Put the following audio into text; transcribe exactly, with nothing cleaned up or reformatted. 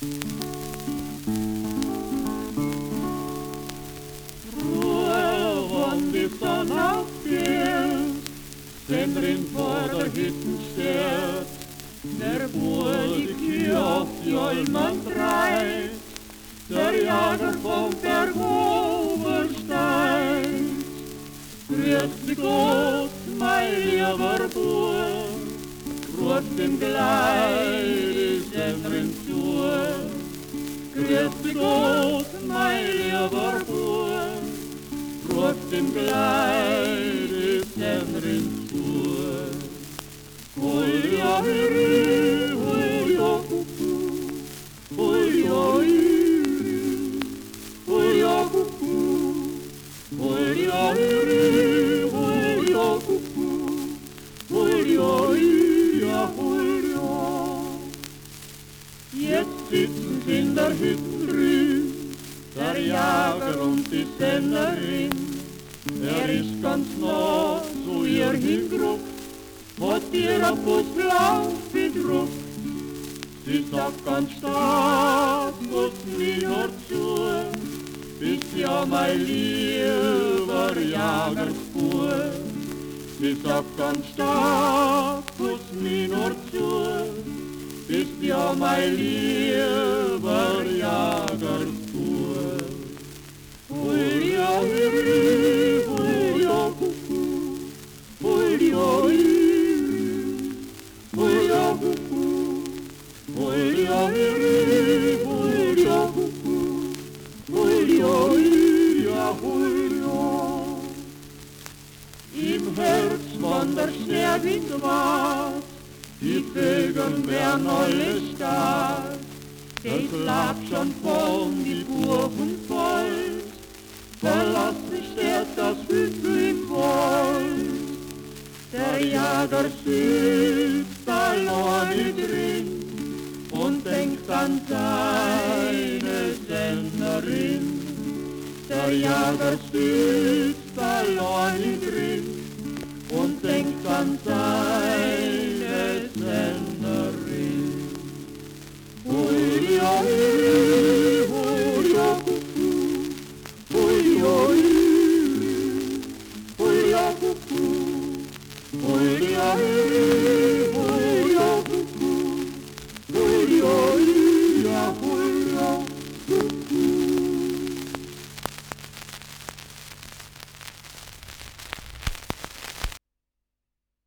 Ruhe, wann die Sonne aufgeht, wenn drin vor der Hütten steht, der Bub die Kühe auf die Almen treibt, der Jager vom Berg obersteigt. Grüß dich Gott, mein lieber Bub, ruft dem Gleit ist drin zu. Grüß dich Gott, mein lieber Bub, ruft dem Gleit ist drin zu. Hoi, ja, hoi, hoi, ja, kuku, hoi, ja, hoi, ja, kuku, hoi, ja, hoi, ja, kuku, hoi, ja, hoi, ja. Jetzt sitzen sie in der Hütte drüben, der Jager und die Sennerin. Er ist ganz nah zu ihr hingeruckt, hat ihr ein Fuß blau bedruckt. Sie sagt ganz stark, muss mir nur zu, bist ja mein lieber Jagerspur. Sie sagt ganz stark, muss mir nur zu, bist ja mein lieber Jagerspur. Hui, ja, hui, hui, ja, kuku, hui, ja, hui, hui, ja, kuku, hui, ja, hui, hui, ja, kuku, hui, ja, hui, ja, hui, ja. Im Herz, wann der Schneewind weht, die Vögel werden alle stark. Es lag schon von die Buchen voll, verlassen steht das Hüttel im Wald. Der Jager sitzt alleine drin und denkt an seine Sennerin. Der Jager sitzt alleine drin und denkt an seine